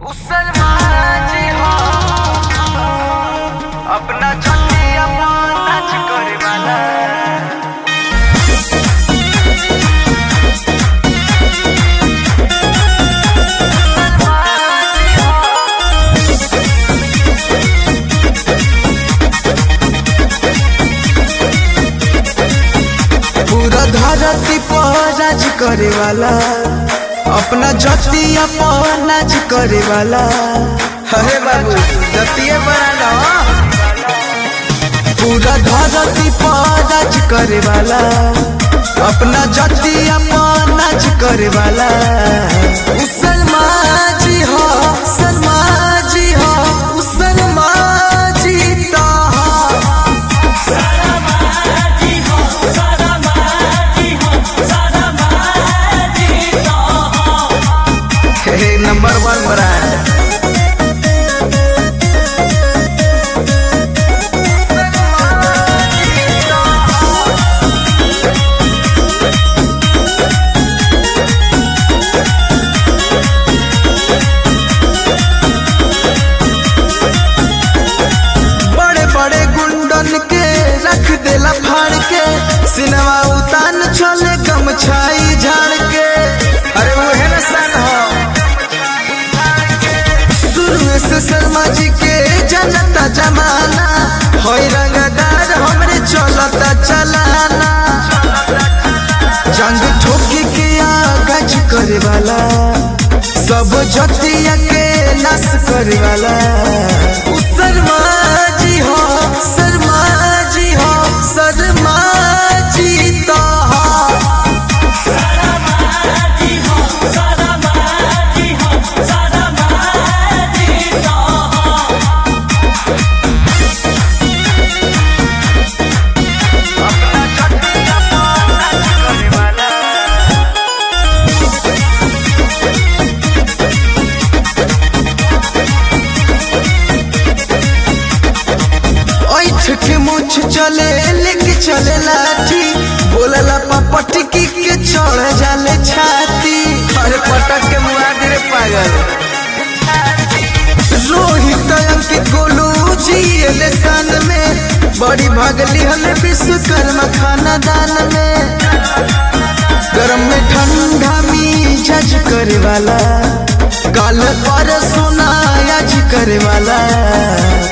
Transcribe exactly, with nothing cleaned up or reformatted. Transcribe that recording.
जी हो अपना छठिया नाच करे वाला पूरा धरती पर राज करे वाला अपना जतिया पर नाच करे वाला। अरे बाबू जतिये बना पूरा धरती पर राज करे वाला अपना जतिया पर नाच करे वाला। उ सलमा जी हो सलमा जी हो उ सलमा जी तो नंबर वन ब्रांड बड़े बड़े गुंडन के रख देला फाड़ के सिनेमा उतान चले गमछाई झाड़ के। अरे वो है ना सन हो शुरू से शर्मा जी के जनता जमाना होई रंगदार हमरे चलता चलाना। जंग ठोकी के आगाज करे वाला सब जतिया के नाश करे वाला। उ शर्मा जी हो शर्मा जी हो शर्मा जी तो के मुछ चले लेके चले लाठी बोलला पापा टिकी के चढ़ जाले छाती। अरे पटक के मुआ रे पागल रोहित अंकित गोलू जी सन में बड़ी भागली हमें विश्वकर्मा खाना दान में। गरम में ठंडा मिजाज करे वाला काल पर सोना आज करे वाला।